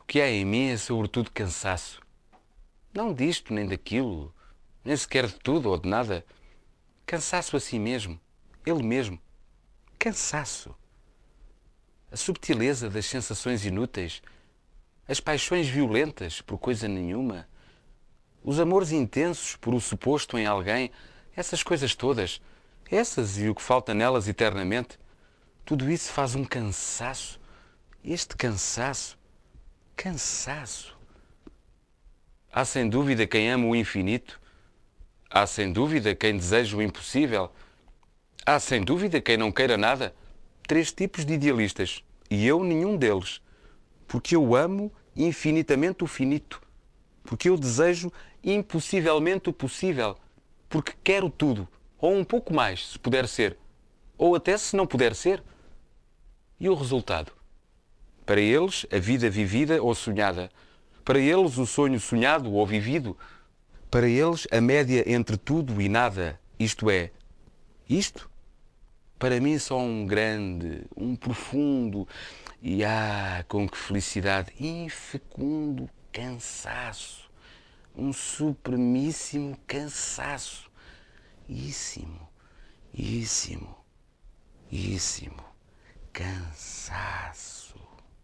que há em mim é sobretudo cansaço. Não disto nem daquilo, nem sequer de tudo ou de nada. Cansaço a si mesmo, ele mesmo. Cansaço. A subtileza das sensações inúteis, as paixões violentas por coisa nenhuma, os amores intensos por o suposto em alguém, essas coisas todas, essas e o que falta nelas eternamente, tudo isso faz um cansaço. Este cansaço. Cansaço. Há sem dúvida quem ama o infinito. Há sem dúvida quem deseja o impossível. Há sem dúvida quem não queira nada. Três tipos de idealistas. E eu nenhum deles. Porque eu amo infinitamente o finito. Porque eu desejo impossivelmente o possível. Porque quero tudo. Ou um pouco mais, se puder ser. Ou até se não puder ser. E o resultado? Para eles, a vida vivida ou sonhada. Para eles, o sonho sonhado ou vivido. Para eles, a média entre tudo e nada. Isto é, isto? Para mim, só um grande, um profundo e, com que felicidade, infecundo cansaço. Um supremíssimo cansaço. Íssimo, íssimo, íssimo cansaço.